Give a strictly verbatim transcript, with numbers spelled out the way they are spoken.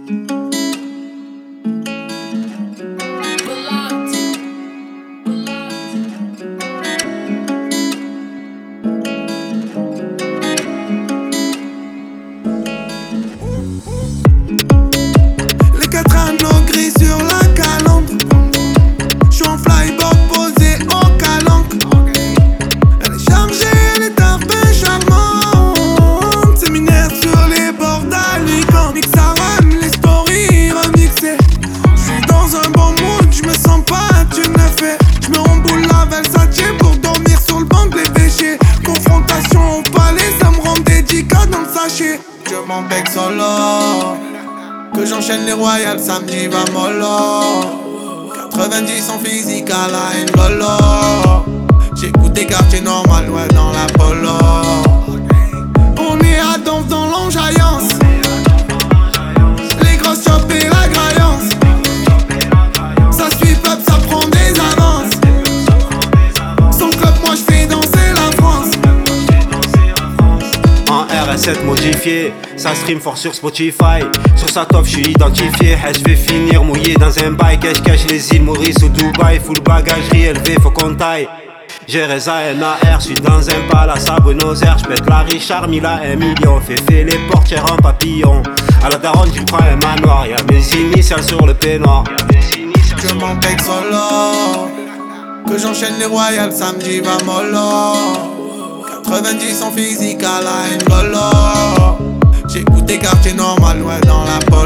Les quatre anneaux gris sur la calandre. J'suis en flyboard posé au calanque. Elle est chargée, elle est un peu charmante. Séminaire sur les bords d'Alicante. Mix à run, les stories remixées. J'suis dans un bon mood, j'me sens pas, tu me fais. J'me remboule la Versace pour dormir sur le banc des déchets. Confrontation au palais, ça me rend dédicat dans le sachet. Je m'en bec solo. Que j'enchaîne les royales, samedi va mollo. quatre-vingt-dix en physique à la Ngolo. J'écoute des quartiers normal, ouais, dans la polo. On est à Donf dans l'enjaillance. Les grosses chopes et la graillance. Ça suit up, ça prend des avances. Son club, moi j'fais danser la France. En R S sept modifié, ça stream fort sur Spotify. Sur sa top j'suis identifié, je vais finir mouillé dans un bail. Cache cache les îles Maurice ou Dubaï. Full bagagerie élevée, faut qu'on taille. J'ai Reza N A R, j'suis dans un palace à Buenos Aires. J'pète la Richard Mila un million. Fais fait les portières en papillon. À la daronne j'y prends un manoir. Y'a mes initiales sur le peignoir. Je m'en bec solo. Que j'enchaîne les royales, samedi va mollo. quatre-vingt-dix en physique à la Ngolo. J'écoute des quartiers normal, ouais, dans la polo.